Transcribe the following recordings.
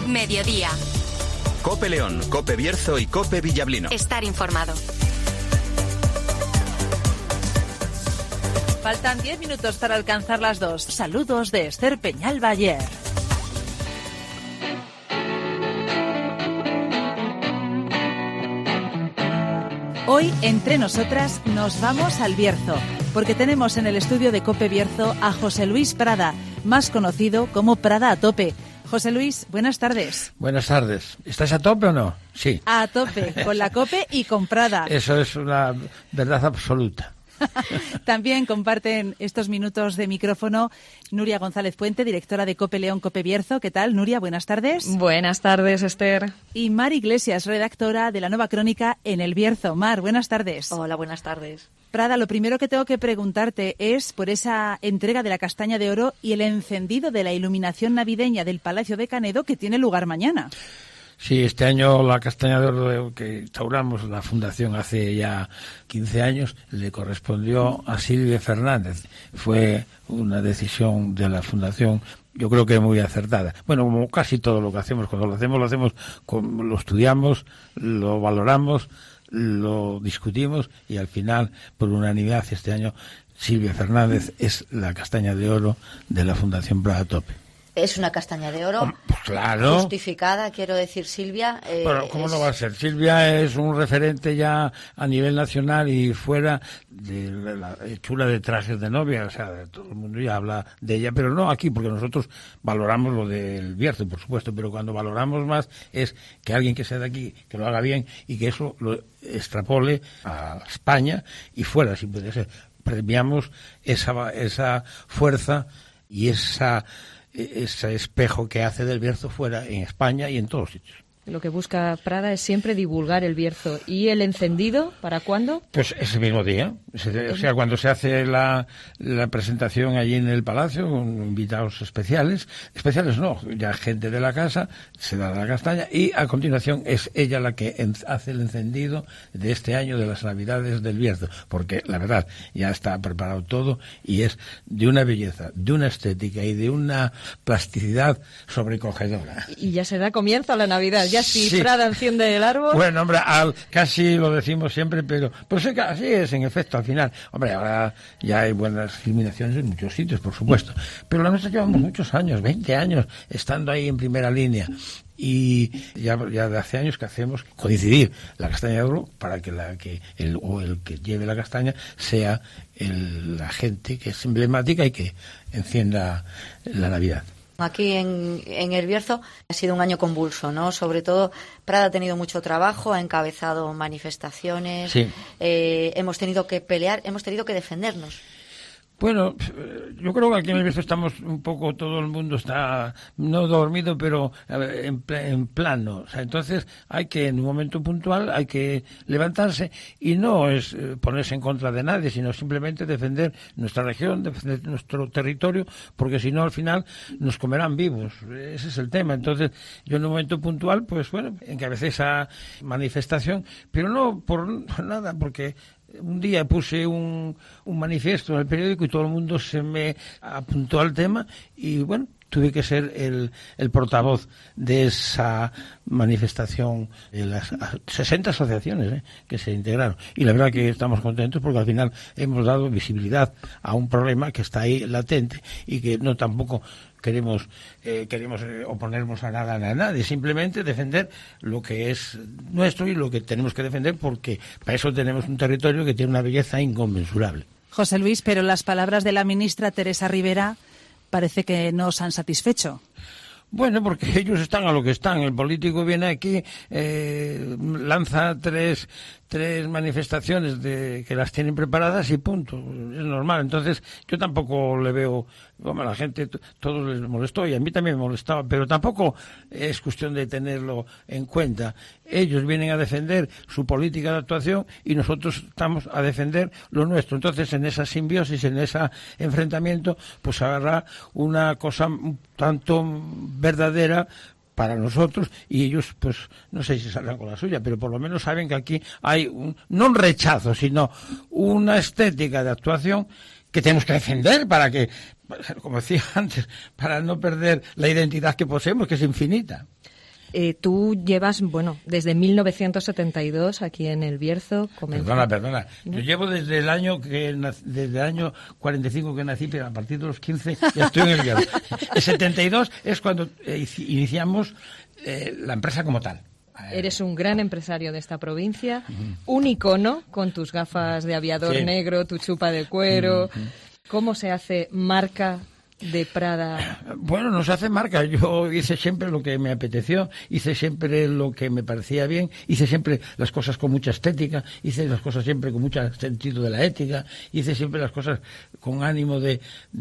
Mediodía. COPE León, COPE Bierzo y COPE Villablino. Estar informado. Faltan 10 minutos para alcanzar las 2. Saludos de Esther Peñalba-Ayer. Hoy, entre nosotras, nos vamos al Bierzo, porque tenemos en el estudio de COPE Bierzo a José Luis Prada, más conocido como Prada a tope. José Luis, buenas tardes. Buenas tardes. ¿Estás a tope o no? Sí. A tope, con la COPE y con Prada. Eso es una verdad absoluta. También comparten estos minutos de micrófono Nuria González Puente, directora de COPE León, COPE Bierzo. ¿Qué tal, Nuria? Buenas tardes. Buenas tardes, Esther. Y Mar Iglesias, redactora de la Nueva Crónica en el Bierzo. Mar, buenas tardes. Hola, buenas tardes. Prada, lo primero que tengo que preguntarte es por esa entrega de la Castaña de Oro y el encendido de la iluminación navideña del Palacio de Canedo que tiene lugar mañana. Sí, este año la Castaña de Oro que instauramos la fundación hace ya 15 años le correspondió a Silvia Fernández. Fue una decisión de la fundación, yo creo que muy acertada. Bueno, como casi todo lo que hacemos, cuando lo hacemos, lo estudiamos, lo valoramos, lo discutimos y al final, por unanimidad, este año Silvia Fernández es la Castaña de Oro de la Fundación Prada a tope. Es una castaña de oro, pues claro, justificada, quiero decir, Silvia. Bueno, ¿cómo no va a ser? Silvia es un referente ya a nivel nacional y fuera de la hechura de trajes de novia, o sea, todo el mundo ya habla de ella, pero no aquí, porque nosotros valoramos lo del Bierzo, por supuesto, pero cuando valoramos más es que alguien que sea de aquí, que lo haga bien y que eso lo extrapole a España y fuera, si puede ser. Premiamos esa fuerza y ese espejo que hace del Bierzo fuera en España y en todos sitios. Lo que busca Prada es siempre divulgar el Bierzo. ¿Y el encendido? ¿Para cuándo? Pues ese mismo día. O sea, cuando se hace la presentación allí en el Palacio, con invitados especiales no, ya gente de la casa, se da la castaña y a continuación es ella la que hace el encendido de este año de las Navidades del Bierzo. Porque la verdad, ya está preparado todo y es de una belleza, de una estética y de una plasticidad sobrecogedora. Y ya se da comienzo a la Navidad. Ya si sí. Prada enciende el árbol. Bueno, hombre, casi lo decimos siempre, pero así es, en efecto, al final. Hombre, ahora ya hay buenas iluminaciones en muchos sitios, por supuesto. Pero la nuestra llevamos muchos años, 20 años, estando ahí en primera línea. Y ya de hace años que hacemos coincidir la castaña de oro para que el que lleve la castaña sea la gente que es emblemática y que encienda la Navidad. Aquí en el Bierzo ha sido un año convulso, ¿no? Sobre todo, Prada ha tenido mucho trabajo, ha encabezado manifestaciones, sí. Hemos tenido que pelear, hemos tenido que defendernos. Bueno, yo creo que aquí en el Bierzo estamos un poco, todo el mundo está no dormido, pero en plano. O sea, entonces hay que, en un momento puntual, hay que levantarse y no es ponerse en contra de nadie, sino simplemente defender nuestra región, defender nuestro territorio, porque si no, al final nos comerán vivos. Ese es el tema. Entonces, yo en un momento puntual, pues bueno, encabecé esa manifestación, pero no por nada, porque un día puse un manifiesto en el periódico y todo el mundo se me apuntó al tema y bueno, tuve que ser el portavoz de esa manifestación de las 60 asociaciones que se integraron. Y la verdad que estamos contentos porque al final hemos dado visibilidad a un problema que está ahí latente y que no tampoco queremos oponernos a nada, a nadie, simplemente defender lo que es nuestro y lo que tenemos que defender porque para eso tenemos un territorio que tiene una belleza inconmensurable. José Luis, pero las palabras de la ministra Teresa Rivera parece que no os han satisfecho. Bueno, porque ellos están a lo que están. El político viene aquí, lanza tres manifestaciones que las tienen preparadas y punto. Es normal. Entonces, yo tampoco le veo... Bueno, a la gente todos les molestó y a mí también me molestaba, pero tampoco es cuestión de tenerlo en cuenta. Ellos vienen a defender su política de actuación y nosotros estamos a defender lo nuestro. Entonces, en esa simbiosis, en ese enfrentamiento, pues habrá una cosa un tanto verdadera para nosotros y ellos, pues, no sé si saldrán con la suya, pero por lo menos saben que aquí hay no un rechazo, sino una estética de actuación que tenemos que defender para que, como decía antes, para no perder la identidad que poseemos, que es infinita. Tú llevas, desde 1972 aquí en El Bierzo. Perdona. ¿No? Yo llevo desde el año 45 que nací, pero a partir de los 15 ya estoy en El Bierzo. El 72 es cuando iniciamos la empresa como tal. Eres un gran empresario de esta provincia, un icono con tus gafas de aviador negro, tu chupa de cuero. ¿Cómo se hace marca de Prada? Bueno, no se hace marca. Yo hice siempre lo que me apeteció, hice siempre lo que me parecía bien, hice siempre las cosas con mucha estética, hice las cosas siempre con mucho sentido de la ética, hice siempre las cosas con ánimo de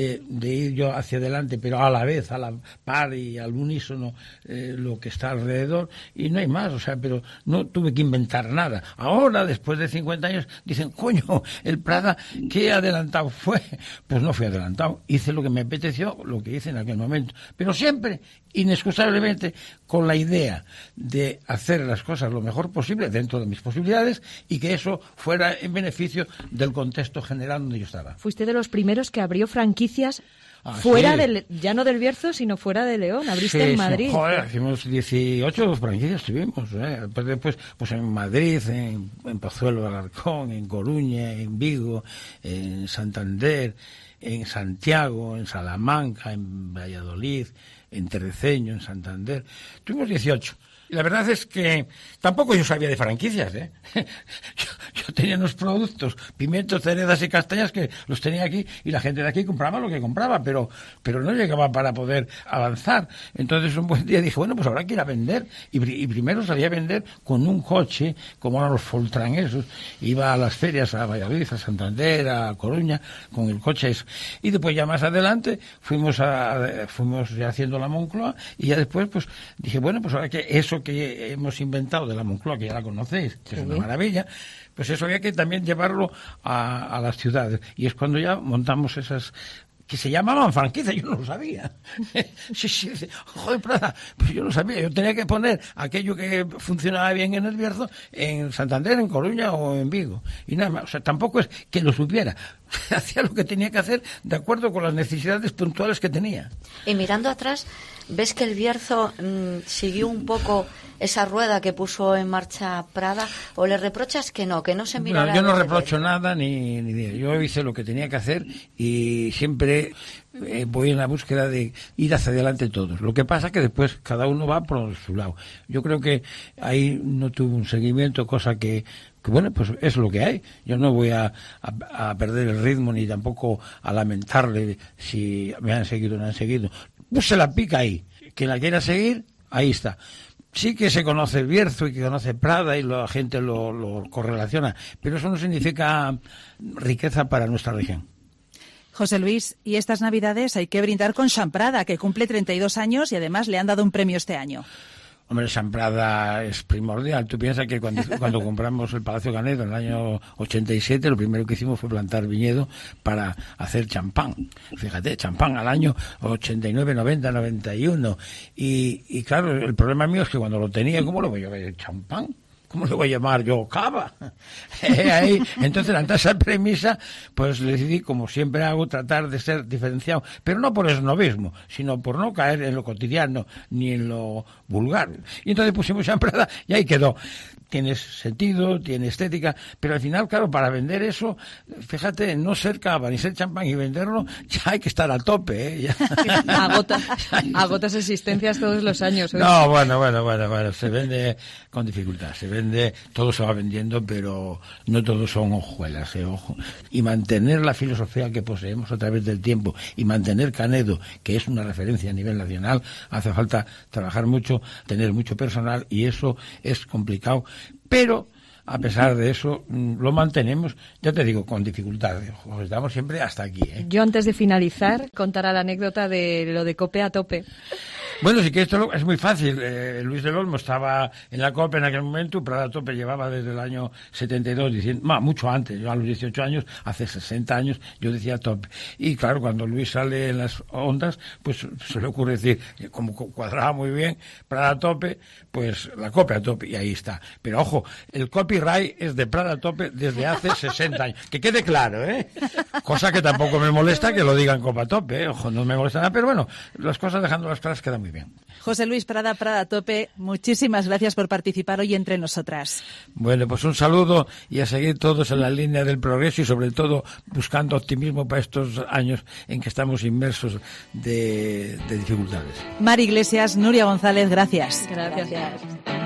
ir yo hacia adelante, pero a la vez, a la par y al unísono lo que está alrededor, y no hay más, pero no tuve que inventar nada. Ahora, después de 50 años, dicen, coño, el Prada, ¿qué adelantado fue? Pues no fui adelantado, hice lo que me apeteció, lo que hice en aquel momento, pero siempre, inexcusablemente, con la idea de hacer las cosas lo mejor posible dentro de mis posibilidades y que eso fuera en beneficio del contexto general donde yo estaba. Fuiste de los primeros que abrió franquicias fuera ya no del Bierzo, sino fuera de León. Abriste en Madrid. Joder, hicimos 18 franquicias, tuvimos. Después, pues en Madrid, en Pozuelo de Alarcón, en Coruña, en Vigo, en Santander, en Santiago, en Salamanca, en Valladolid, en Terceño, en Santander. Tuvimos 18. Y la verdad es que tampoco yo sabía de franquicias, ¿eh? Yo tenía unos productos, pimientos, ceredas y castañas que los tenía aquí y la gente de aquí compraba lo que compraba, pero no llegaba para poder avanzar. Entonces un buen día dije, bueno, pues habrá que ir a vender. Y primero salía a vender con un coche, como eran los Foltran esos. Iba a las ferias, a Valladolid, a Santander, a Coruña, con el coche eso. Y después ya más adelante fuimos ya haciendo la Moncloa y ya después pues dije, bueno, pues ahora que eso que hemos inventado de la Moncloa, que ya la conocéis, que es una maravilla, pues eso había que también llevarlo a las ciudades. Y es cuando ya montamos esas que se llamaban franquicias, yo no lo sabía. Sí, joder, Prada, pues yo no sabía, yo tenía que poner aquello que funcionaba bien en El Bierzo, en Santander, en Coruña o en Vigo. Y nada más, tampoco es que lo supiera. Hacía lo que tenía que hacer de acuerdo con las necesidades puntuales que tenía. Y mirando atrás, ¿ves que El Bierzo siguió un poco esa rueda que puso en marcha Prada? ¿O le reprochas que no se mirara? Yo no reprocho nada, ni yo hice lo que tenía que hacer y siempre voy en la búsqueda de ir hacia adelante todos. Lo que pasa que después cada uno va por su lado. Yo creo que ahí no tuvo un seguimiento, cosa que bueno, pues es lo que hay. Yo no voy a perder el ritmo ni tampoco a lamentarle si me han seguido o no han seguido. Puse la pica ahí. Quien la quiera seguir, ahí está. Sí que se conoce El Bierzo y que conoce Prada y la gente lo correlaciona, pero eso no significa riqueza para nuestra región. José Luis, y estas Navidades hay que brindar con Sant Prada, que cumple 32 años y además le han dado un premio este año. Hombre, Sant Prada es primordial. Tú piensas que cuando compramos el Palacio Canedo en el año 87, lo primero que hicimos fue plantar viñedo para hacer champán. Fíjate, champán al año 89, 90, 91. Y claro, el problema mío es que cuando lo tenía, ¿cómo lo voy a ver? ¿Champán? ¿Cómo le voy a llamar yo? Cava. Ahí. Entonces, ante esa premisa, pues decidí, como siempre hago, tratar de ser diferenciado. Pero no por esnovismo, sino por no caer en lo cotidiano ni en lo vulgar. Y entonces pusimos Sant Prada y ahí quedó. Tiene sentido, tiene estética, pero al final, claro, para vender eso, fíjate, no ser cava ni ser champán y venderlo, ya hay que estar a tope, ¿eh? Agotas existencias todos los años, ¿eh? No, bueno, se vende con dificultad, todo se va vendiendo, pero no todos son hojuelas, ojo. Y mantener la filosofía que poseemos a través del tiempo y mantener Canedo, que es una referencia a nivel nacional, hace falta trabajar mucho, tener mucho personal y eso es complicado. Pero, a pesar de eso, lo mantenemos, ya te digo, con dificultad. Estamos siempre hasta aquí, ¿eh? Yo, antes de finalizar, contaré la anécdota de lo de Cope a tope. Bueno, sí que esto es muy fácil. Luis del Olmo estaba en la COPE en aquel momento, Prada a tope llevaba desde el año 72, diciendo, mucho antes, yo a los 18 años, hace 60 años, yo decía tope. Y claro, cuando Luis sale en las ondas, pues se le ocurre decir, como cuadraba muy bien, Prada a tope, pues la COPE a tope, y ahí está. Pero ojo, el copyright es de Prada a tope desde hace 60 años. Que quede claro, ¿eh? Cosa que tampoco me molesta que lo digan COPE a tope, ¿eh? Ojo, no me molesta nada, pero bueno, las cosas dejándolas claras quedan muy muy bien. José Luis Prada, Prada a tope, muchísimas gracias por participar hoy entre nosotras. Bueno, pues un saludo y a seguir todos en la línea del progreso y sobre todo buscando optimismo para estos años en que estamos inmersos de dificultades. Mar Iglesias, Nuria González, gracias. Gracias.